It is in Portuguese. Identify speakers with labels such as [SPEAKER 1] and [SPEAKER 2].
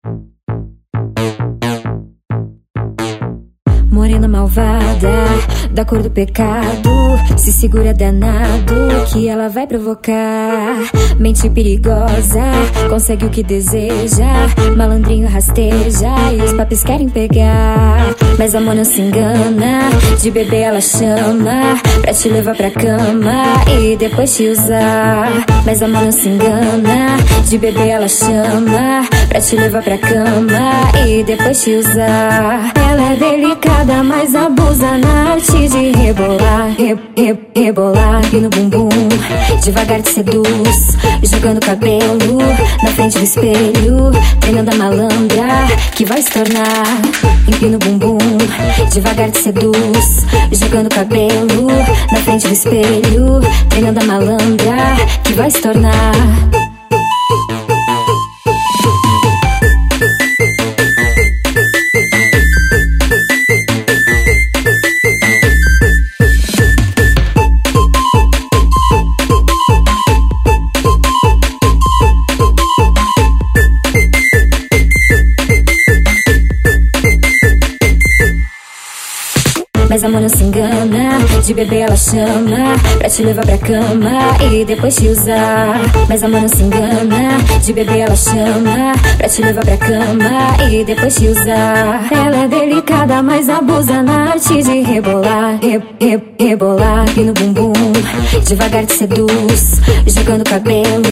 [SPEAKER 1] Morena malvada, da cor do pecado, se segura danado que ela vai provocar. Mente perigosa, consegue o que deseja, malandrinho rasteja e os papis querem pegar. Mas amor não se engana, de bebê ela chama pra te levar pra cama e depois te usar. Mas amor não se engana, de bebê ela chama pra te levar pra cama e depois te usar. Ela é delicada, mas abusa na arte de rebolar, rebolar e no bumbum devagar te seduz, jogando cabelo na frente do espelho, treinando a malandra que vai se tornar. Empina o bumbum, devagar te seduz, jogando cabelo na frente do espelho, treinando a malandra que vai se tornar. Mas amor não se engana, de bebê ela chama pra te levar pra cama e depois te usar. Mas amor não se engana, de bebê ela chama pra te levar pra cama e depois te usar. Ela é delicada, mas abusa na arte de rebolar, rebolar e no bumbum devagar te seduz, jogando cabelo